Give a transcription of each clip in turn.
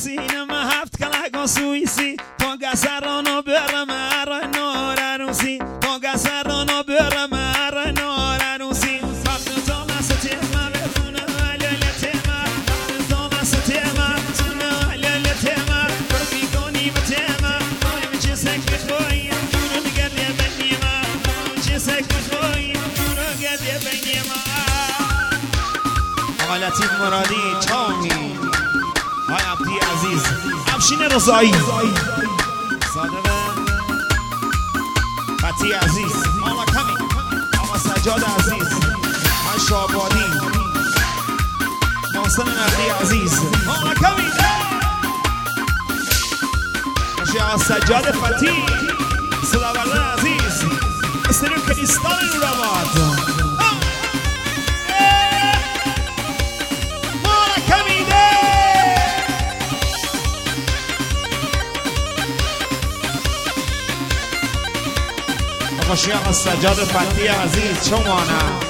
عروسی نما هفت کلاگو سوئیسی پاگا سرانو برم ار نور عروسی پاگا سرانو برم ار نور عروسی وقت تو نسته ما بخونه علالته ما وقت تو نسته ما سونه علالته ما برفی کنی بته ما بایم چه سکت خوی جورو نگرده بینی ما بایم چه سکت خوی جورو نگرده بینی ما آقا لطیف مرادی چامی های عبدی عزیز افشین رضایی صادقه فتی عزیز آقا کمی آقا سجاد عزیز های شابادی محسن نقدی عزیز آقا کمی باشی آقا سجاد فتی صداورده عزیز استریو کریستال نورآباد باشی آقا سجاد فتی عزیز شمانه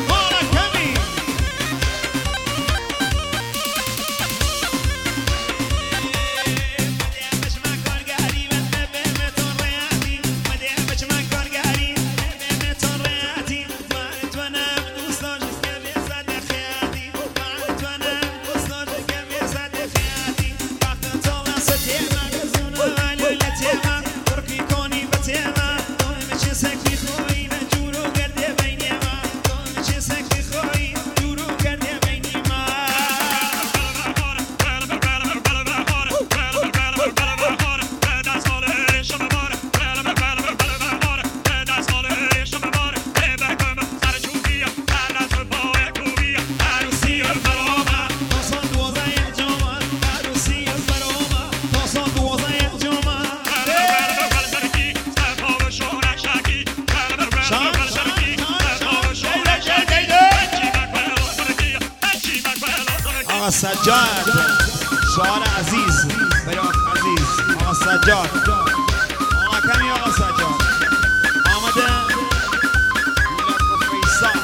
سجاد شعار عزیز بیاق عزیز آقا سجاد آقا کمی آقا سجاد آمده میلاد و فیصل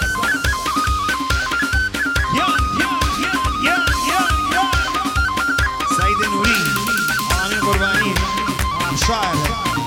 یا سعید نوری آمین قربانی شاعر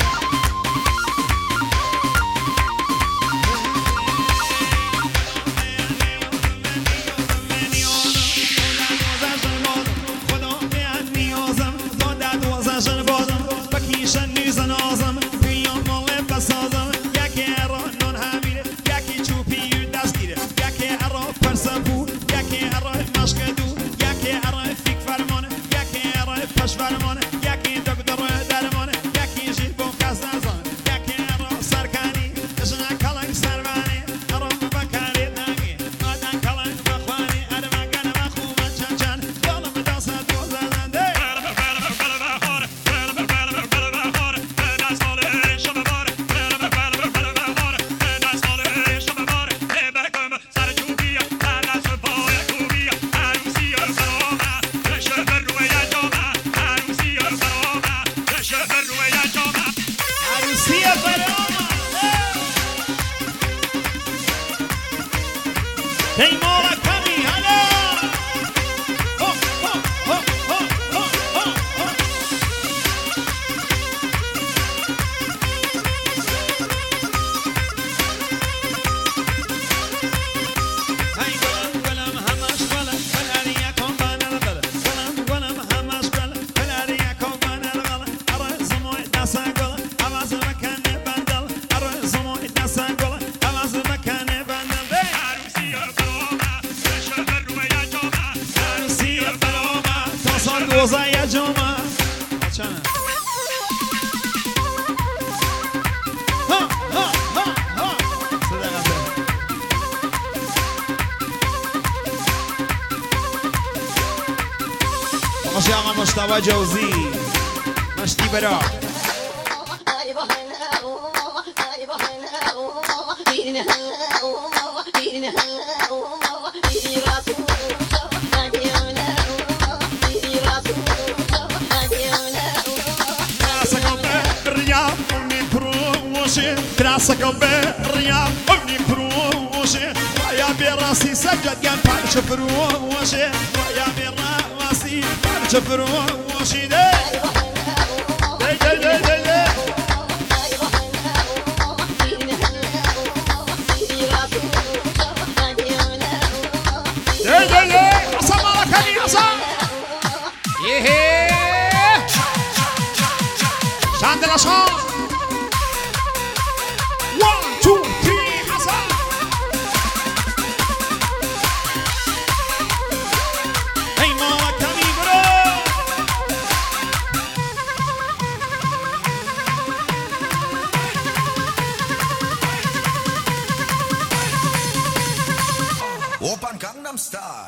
باشی آقا مصطفی جوزی مشتی برا راسك بالرياض ابني بروشي ويا براسي سجد قال بارش بروشي ويا براسي بارش بروشي خورشیده حسن مالكني حسن شاند الأشهر 1 2 3 حسن هي مالكني برو Opern Gangnam Style.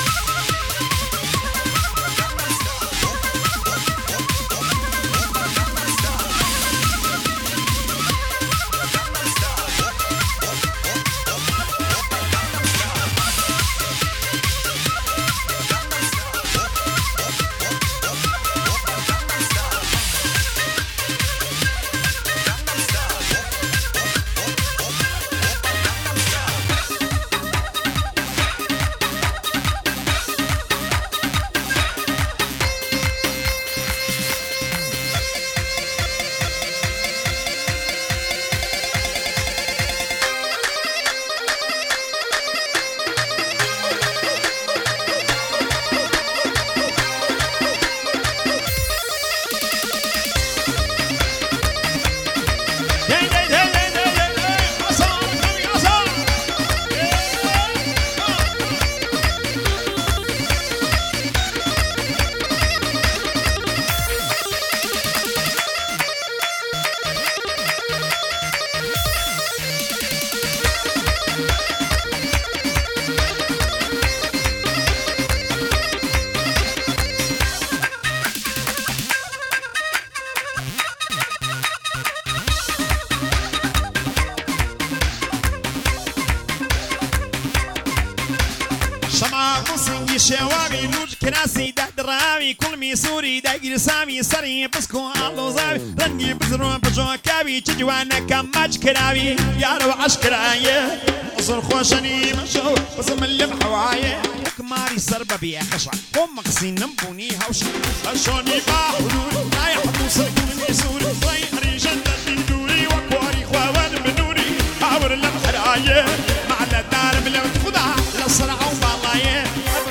شواغي لوج كراسي ده دراوي كل ميسوري داير سامي سري بسكو الله زاوي رنجي بزرون بجوا كابي تجوانا كماج كراوي يا رو عشكرايه اصل خوشني مشو بسم اللي بحوايه كماري سربه بيا خشع هم مقسين نبوني هوش اشوني باحلول لا يحطوا سكون ميسوري طيري جنة دوري وكواري خوان بنوري حاور المحرايه مع الدار بلا خدها للصرع وبالايه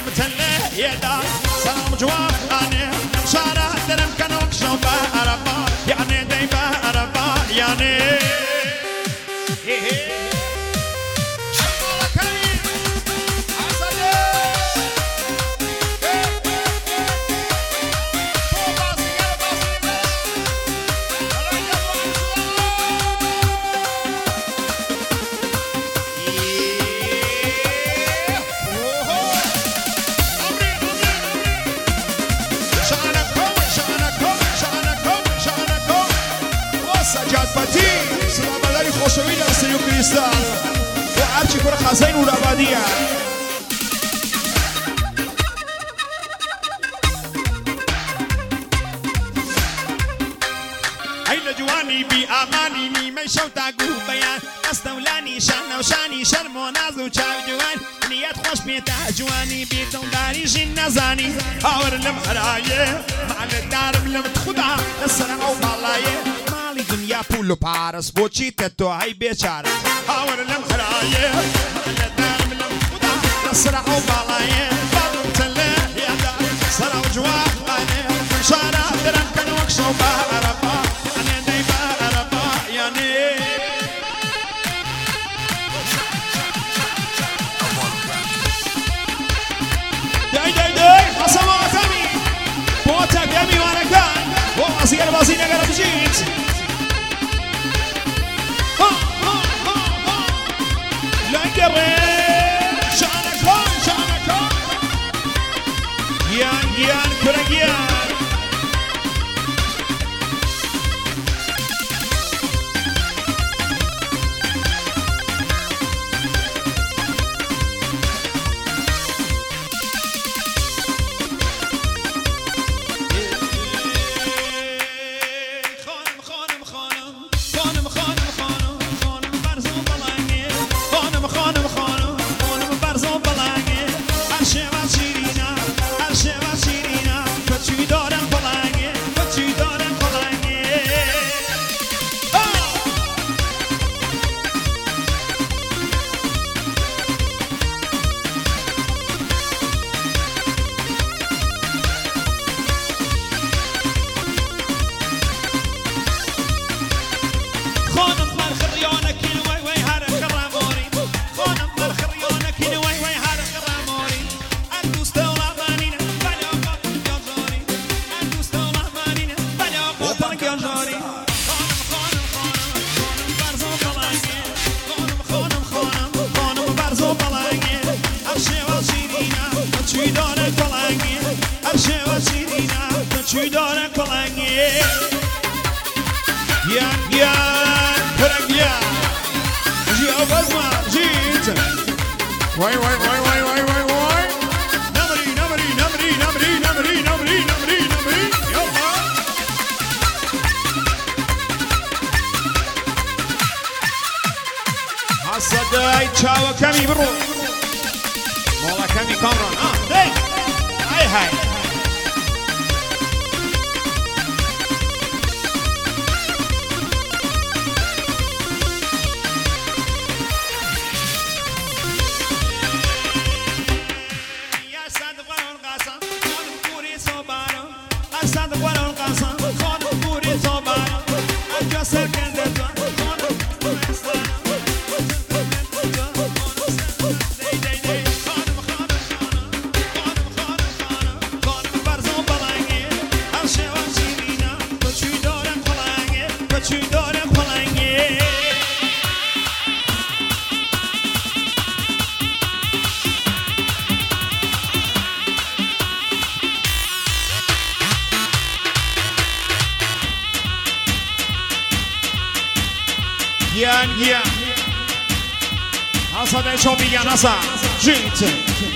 يا دار سلام جواب أنا شارع درم كانوك شوبا أربا يعني دايما أربا يعني خوشوی در سیو کریستال و هرچی کره خزین و ربادیه هیل جوانی بی آمانی نیمه شو تاگو بیان استولانی شان و شانی شرم و ناز و چاو جوان نیت خوش بیتا جوانی بیتون داری جین نزانی هاور لم حرایه مال دارم لم تخدا لسرم او بالایه دنیا پول و پارس بوچی تتو های بیچاره هاور لم خرایه دارم لم خدا نصرع و بالایه بادم تله یا دار سر و جواب آنه شارع درم کنوک شوبا عربا یعنی دیبا عربا یعنی دی حسن وقتمی بوتک یمی وانکان و ازیر بازی نگرم جیت Yan Kuragian خانم داره کلنگی گیان پرگیان جیا بزما جیت وای وای وای وای وای وای وای نمری نمری نمری نمری نمری نمری نمری نمری یالا حسدای چاو کمی برو مولا کمی کامران دی های های گیان گیان حسد شو میگن حسد جیت